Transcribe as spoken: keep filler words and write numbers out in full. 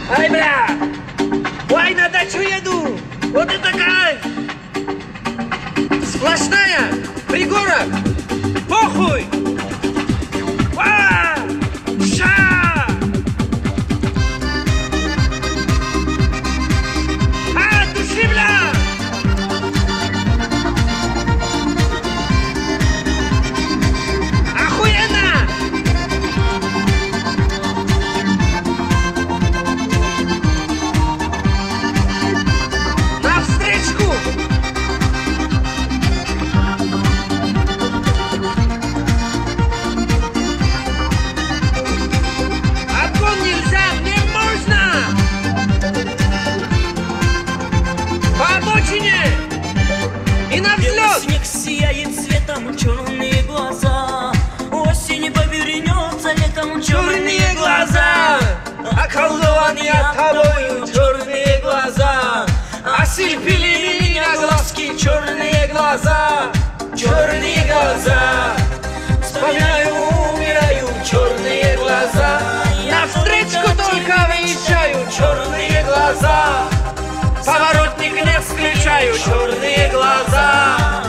Ай, бля! Ой, на дачу еду! Вот это кайф! Сплошная! Пригорок! Похуй! Ва! Ша! А, души, бля! Охуенно! Навстречку! Отгон нельзя, мне можно! По обочине! И на взлет! Снег сияет цветом, черные глаза. Осень повернется летом, Черные глаза! Околдованные тобою черные глаза! Ослепили меня глазки, черные глаза! Черные глаза! Вспоминаю, умираю, черные глаза! Навстречку только выезжаю, черные глаза! Поворотник не включаю, черные глаза!